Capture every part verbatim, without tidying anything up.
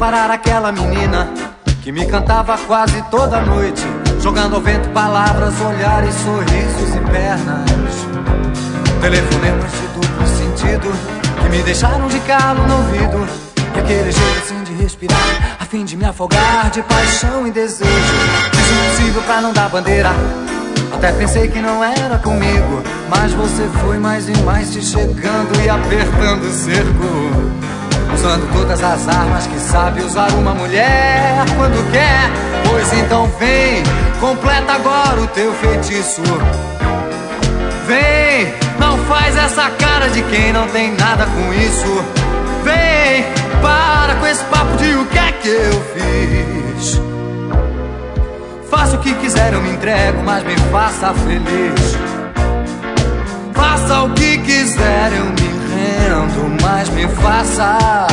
parar aquela menina que me cantava quase toda noite, jogando ao vento palavras, olhares, sorrisos e pernas. Telefonemas de duplo sentido que me deixaram de calo no ouvido, e aquele jeito assim de respirar, a fim de me afogar de paixão e desejo. Fiz o possível pra não dar bandeira, até pensei que não era comigo, mas você foi mais e mais se chegando e apertando o cerco, usando todas as armas que sabe usar uma mulher quando quer. Pois então vem, completa agora o teu feitiço. Vem, não faz essa cara de quem não tem nada com isso. Vem, para com esse papo de o que é que eu fiz. Faça o que quiser, eu me entrego, mas me faça feliz. Faça o que quiser, eu me rendo, mas me faça.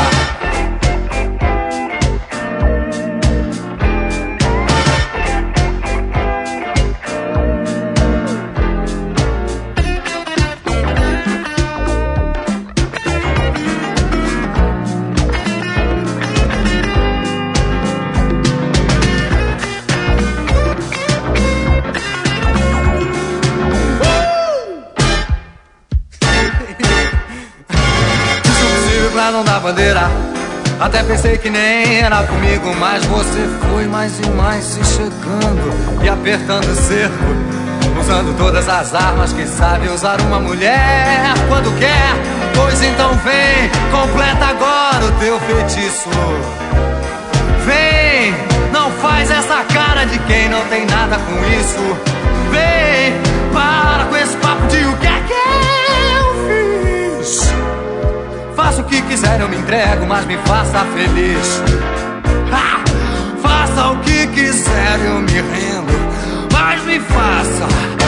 Pra não dar bandeira, até pensei que nem era comigo, mas você foi mais e mais se chegando e apertando o cerco, usando todas as armas que sabe usar uma mulher quando quer. Pois então vem, completa agora o teu feitiço. Vem, não faz essa cara de quem não tem nada com isso. Vem, para com esse papo de o que é que eu fiz. Faça o que quiser, eu me entrego, mas me faça feliz. Ah, faça o que quiser, eu me rendo, mas me faça.